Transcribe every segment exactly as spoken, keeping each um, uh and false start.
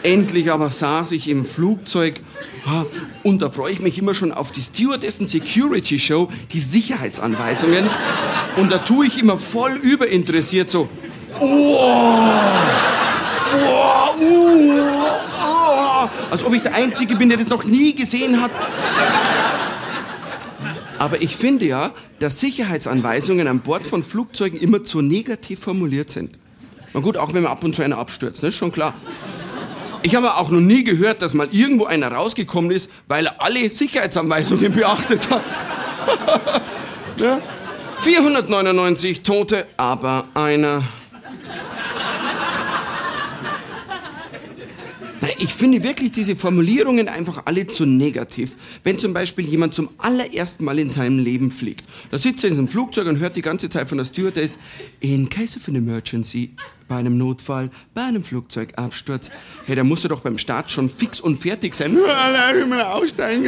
Endlich aber saß ich im Flugzeug und da freue ich mich immer schon auf die Stewardessen Security Show, die Sicherheitsanweisungen. Und da tue ich immer voll überinteressiert so. Oh, oh, oh, oh. Als ob ich der Einzige bin, der das noch nie gesehen hat. Aber ich finde ja, dass Sicherheitsanweisungen an Bord von Flugzeugen immer zu negativ formuliert sind. Na gut, auch wenn man ab und zu einer abstürzt, ne? Ist schon klar. Ich habe auch noch nie gehört, dass mal irgendwo einer rausgekommen ist, weil er alle Sicherheitsanweisungen beachtet hat. Ja? vierhundertneunundneunzig Tote, aber einer. Ich finde wirklich diese Formulierungen einfach alle zu negativ. Wenn zum Beispiel jemand zum allerersten Mal in seinem Leben fliegt, da sitzt er in so einem Flugzeug und hört die ganze Zeit von der Stewardess, in case of an emergency, bei einem Notfall, bei einem Flugzeugabsturz, hey, da muss er doch beim Start schon fix und fertig sein. Aussteigen.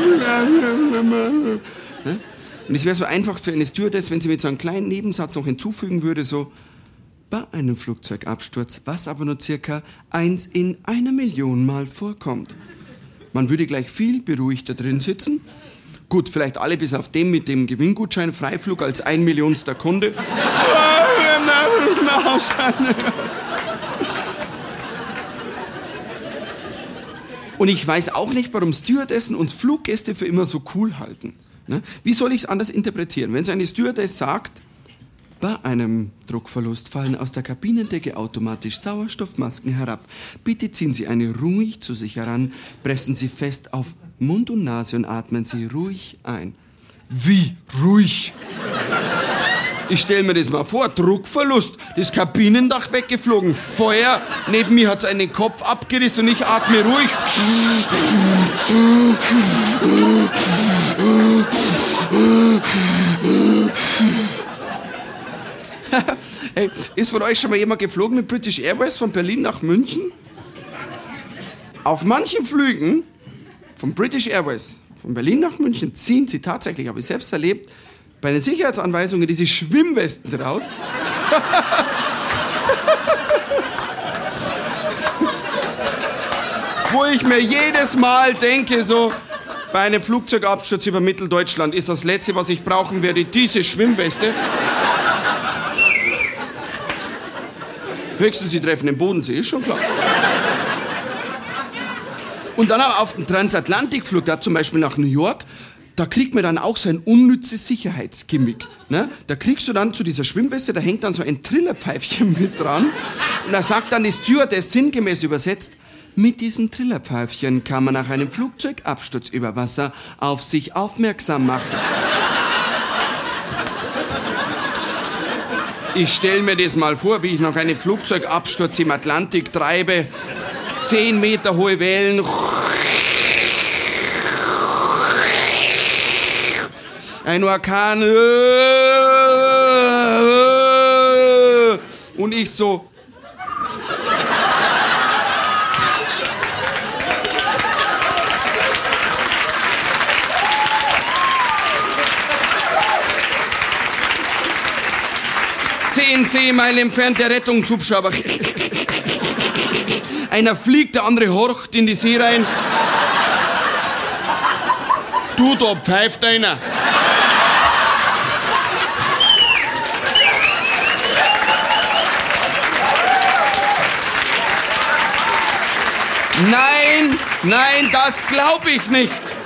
Und es wäre so einfach für eine Stewardess, wenn sie mit so einem kleinen Nebensatz noch hinzufügen würde, so, bei einem Flugzeugabsturz, was aber nur circa eins in einer Million Mal vorkommt. Man würde gleich viel beruhigter drin sitzen. Gut, vielleicht alle bis auf den mit dem Gewinngutschein Freiflug als ein Millionster Kunde. Und ich weiß auch nicht, warum Stewardessen uns Fluggäste für immer so cool halten. Wie soll ich es anders interpretieren? Wenn so eine Stewardess sagt, bei einem Druckverlust fallen aus der Kabinendecke automatisch Sauerstoffmasken herab. Bitte ziehen Sie eine ruhig zu sich heran, pressen Sie fest auf Mund und Nase und atmen Sie ruhig ein. Wie ruhig? Ich stelle mir das mal vor, Druckverlust, das Kabinendach weggeflogen, Feuer, neben mir hat es einen Kopf abgerissen und ich atme ruhig. Hey, ist von euch schon mal jemand geflogen mit British Airways von Berlin nach München? Auf manchen Flügen von British Airways von Berlin nach München ziehen sie tatsächlich, habe ich selbst erlebt, bei den Sicherheitsanweisungen diese Schwimmwesten raus. Wo ich mir jedes Mal denke, so, bei einem Flugzeugabsturz über Mitteldeutschland ist das Letzte, was ich brauchen werde, diese Schwimmweste. Höchstens, sie treffen den Bodensee, ist schon klar. Und dann aber auf dem Transatlantikflug, da zum Beispiel nach New York, da kriegt man dann auch so ein unnützes Sicherheitsgimmick. Ne? Da kriegst du dann zu dieser Schwimmweste, da hängt dann so ein Trillerpfeifchen mit dran. Und da sagt dann die Stewardess sinngemäß übersetzt, mit diesem Trillerpfeifchen kann man nach einem Flugzeugabsturz über Wasser auf sich aufmerksam machen. Ich stelle mir das mal vor, wie ich nach einem Flugzeugabsturz im Atlantik treibe. Zehn Meter hohe Wellen. Ein Orkan. Und ich so. Zehn Seemeilen entfernt der Rettungshubschrauber. Einer fliegt, der andere horcht in die See rein. Du, da pfeift einer. Nein, nein, das glaube ich nicht.